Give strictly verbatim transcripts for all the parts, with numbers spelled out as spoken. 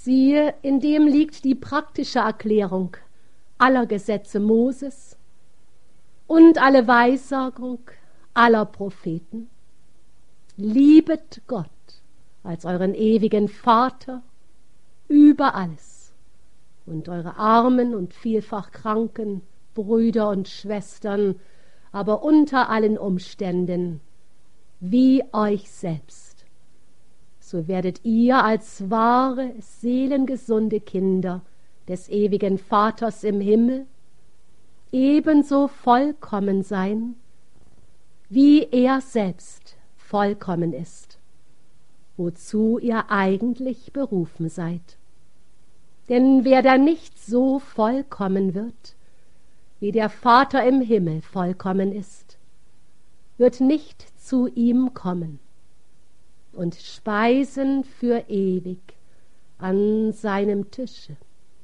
Siehe, in dem liegt die praktische Erklärung aller Gesetze Moses und alle Weissagung aller Propheten. Liebet Gott als euren ewigen Vater über alles und eure armen und vielfach kranken Brüder und Schwestern, aber unter allen Umständen wie euch selbst. So werdet ihr als wahre, seelengesunde Kinder des ewigen Vaters im Himmel ebenso vollkommen sein, wie er selbst vollkommen ist, wozu ihr eigentlich berufen seid. Denn wer da nicht so vollkommen wird, wie der Vater im Himmel vollkommen ist, wird nicht zu ihm kommen und speisen für ewig an seinem Tische.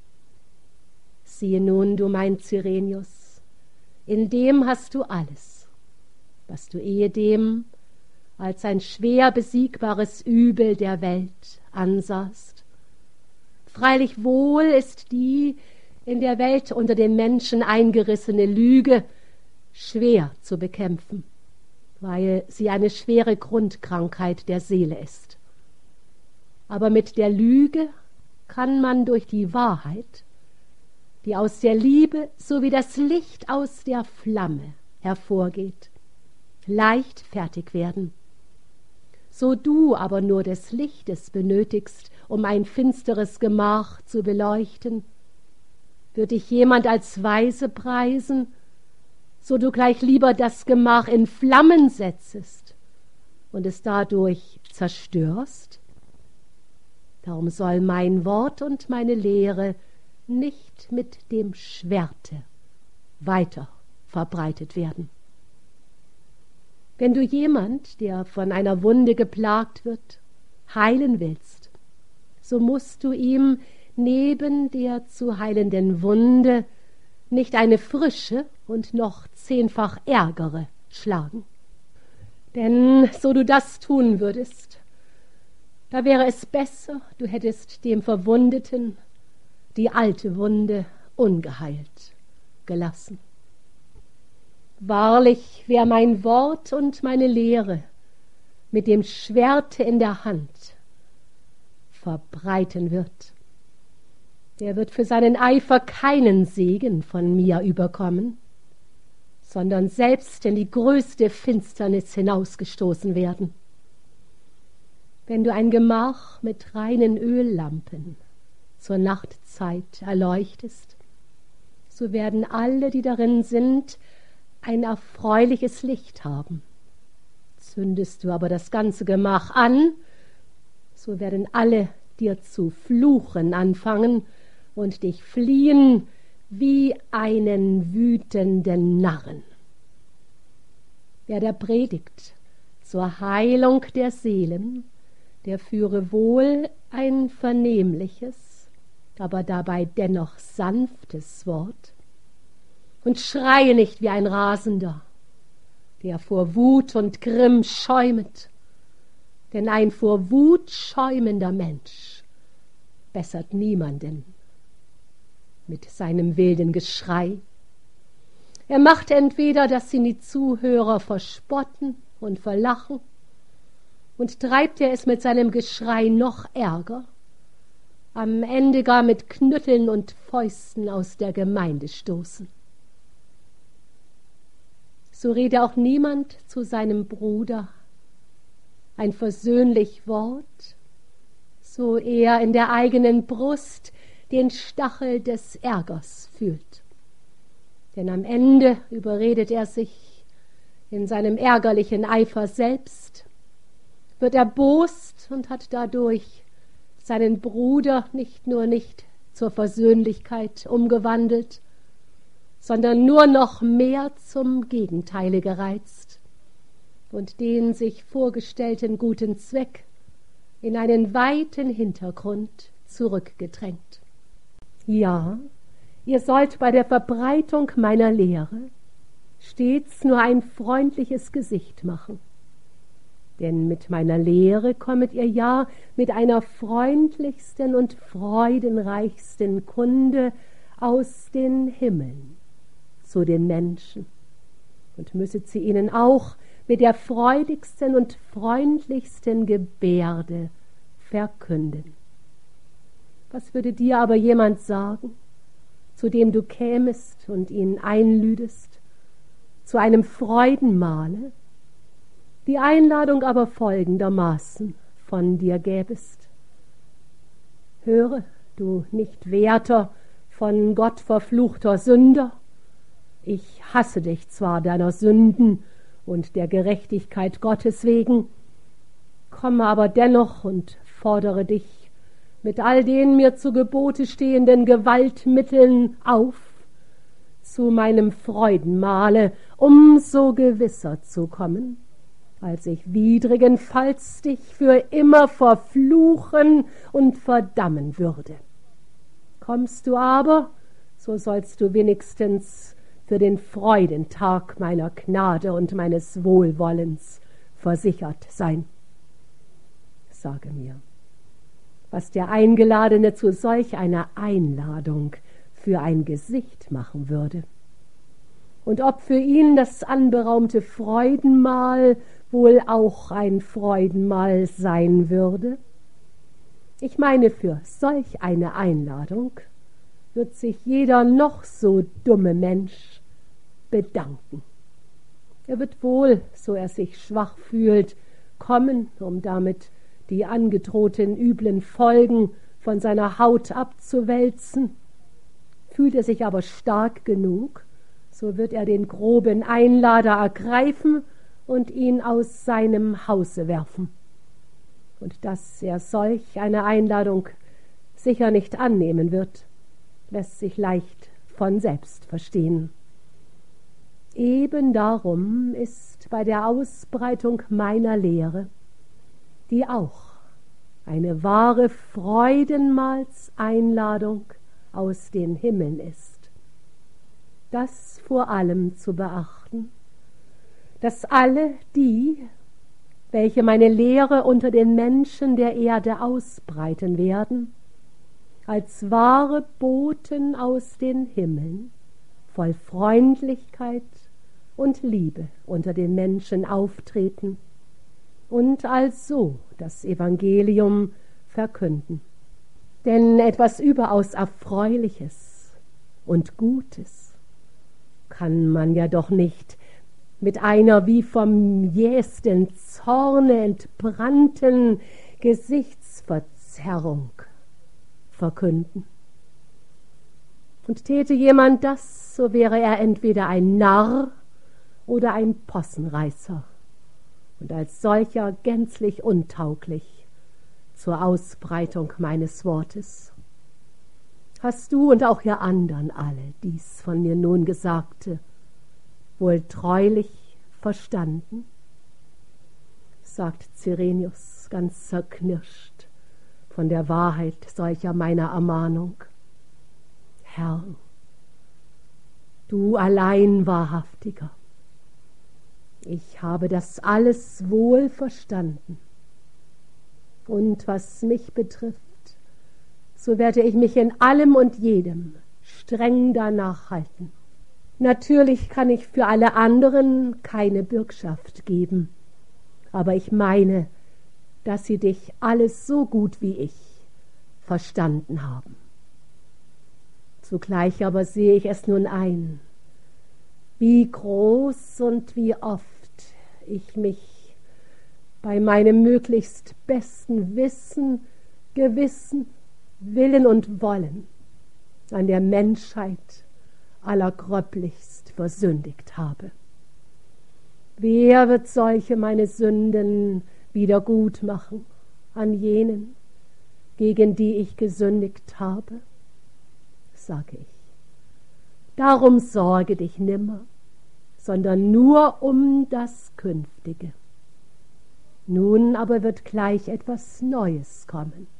Siehe nun, du mein Cyrenius, in dem hast du alles, was du ehedem als ein schwer besiegbares Übel der Welt ansahst. Freilich wohl ist die in der Welt unter den Menschen eingerissene Lüge schwer zu bekämpfen, weil sie eine schwere Grundkrankheit der Seele ist. Aber mit der Lüge kann man durch die Wahrheit, die aus der Liebe so wie das Licht aus der Flamme hervorgeht, leicht fertig werden. So du aber nur des Lichtes benötigst, um ein finsteres Gemach zu beleuchten, wird dich jemand als weise preisen, so du gleich lieber das Gemach in Flammen setzest und es dadurch zerstörst? Darum soll mein Wort und meine Lehre nicht mit dem Schwerte weiter verbreitet werden. Wenn du jemand, der von einer Wunde geplagt wird, heilen willst, so musst du ihm neben der zu heilenden Wunde nicht eine frische und noch zehnfach ärgere schlagen. Denn so du das tun würdest, da wäre es besser, du hättest dem Verwundeten die alte Wunde ungeheilt gelassen. Wahrlich, wer mein Wort und meine Lehre mit dem Schwerte in der Hand verbreiten wird, der wird für seinen Eifer keinen Segen von mir überkommen, sondern selbst in die größte Finsternis hinausgestoßen werden. Wenn du ein Gemach mit reinen Öllampen zur Nachtzeit erleuchtest, so werden alle, die darin sind, ein erfreuliches Licht haben. Zündest du aber das ganze Gemach an, so werden alle dir zu fluchen anfangen und dich fliehen wie einen wütenden Narren. Wer da predigt zur Heilung der Seelen, der führe wohl ein vernehmliches, aber dabei dennoch sanftes Wort und schreie nicht wie ein Rasender, der vor Wut und Grimm schäumet, denn ein vor Wut schäumender Mensch bessert niemanden mit seinem wilden Geschrei. Er macht entweder, dass ihn die Zuhörer verspotten und verlachen, und treibt er es mit seinem Geschrei noch ärger, am Ende gar mit Knütteln und Fäusten aus der Gemeinde stoßen. So rede auch niemand zu seinem Bruder ein versöhnlich Wort, so er in der eigenen Brust den Stachel des Ärgers fühlt. Denn am Ende überredet er sich in seinem ärgerlichen Eifer selbst, wird erbost und hat dadurch seinen Bruder nicht nur nicht zur Versöhnlichkeit umgewandelt, sondern nur noch mehr zum Gegenteile gereizt und den sich vorgestellten guten Zweck in einen weiten Hintergrund zurückgedrängt. Ja, ihr sollt bei der Verbreitung meiner Lehre stets nur ein freundliches Gesicht machen, Denn mit meiner Lehre kommet ihr ja mit einer freundlichsten und freudenreichsten Kunde aus den Himmeln zu den Menschen und müsset sie ihnen auch mit der freudigsten und freundlichsten Gebärde verkünden. Was würde dir aber jemand sagen, zu dem du kämest und ihn einlüdest, zu einem Freudenmahle, die Einladung aber folgendermaßen von dir gäbest: Höre, du nicht werter, von Gott verfluchter Sünder, ich hasse dich zwar deiner Sünden und der Gerechtigkeit Gottes wegen, komme aber dennoch und fordere dich mit all den mir zu Gebote stehenden Gewaltmitteln auf, zu meinem Freudenmahle umso gewisser zu kommen, als ich widrigenfalls dich für immer verfluchen und verdammen würde. Kommst du aber, so sollst du wenigstens für den Freudentag meiner Gnade und meines Wohlwollens versichert sein. Sage mir, was der Eingeladene zu solch einer Einladung für ein Gesicht machen würde, und ob für ihn das anberaumte Freudenmahl wohl auch ein Freudenmahl sein würde. Ich meine, für solch eine Einladung wird sich jeder noch so dumme Mensch bedanken. Er wird wohl, so er sich schwach fühlt, kommen, um damit die angedrohten üblen Folgen von seiner Haut abzuwälzen. Fühlt er sich aber stark genug, so wird er den groben Einlader ergreifen und ihn aus seinem Hause werfen. Und dass er solch eine Einladung sicher nicht annehmen wird, lässt sich leicht von selbst verstehen. Eben darum ist bei der Ausbreitung meiner Lehre, die auch eine wahre Freudenmahlseinladung aus den Himmeln ist, das vor allem zu beachten, dass alle die, welche meine Lehre unter den Menschen der Erde ausbreiten werden, als wahre Boten aus den Himmeln, voll Freundlichkeit und Liebe unter den Menschen auftreten und also das Evangelium verkünden. Denn etwas überaus Erfreuliches und Gutes kann man ja doch nicht mit einer wie vom jähesten Zorne entbrannten Gesichtsverzerrung verkünden. Und täte jemand das, so wäre er entweder ein Narr oder ein Possenreißer und als solcher gänzlich untauglich zur Ausbreitung meines Wortes. Hast du und auch ihr anderen alle dies von mir nun Gesagte wohl treulich verstanden? Sagt Cyrenius ganz zerknirscht von der Wahrheit solcher meiner Ermahnung. Herr, du allein Wahrhaftiger, ich habe das alles wohl verstanden. Und was mich betrifft, so werde ich mich in allem und jedem streng danach halten. Natürlich kann ich für alle anderen keine Bürgschaft geben, aber ich meine, dass sie dich alles so gut wie ich verstanden haben. Zugleich aber sehe ich es nun ein, wie groß und wie oft ich mich bei meinem möglichst besten Wissen, Gewissen, Willen und Wollen an der Menschheit allergröblichst versündigt habe. Wer wird solche meine Sünden wieder gut machen an jenen, gegen die ich gesündigt habe? Sage ich. Darum sorge dich nimmer, sondern nur um das Künftige. Nun aber wird gleich etwas Neues kommen.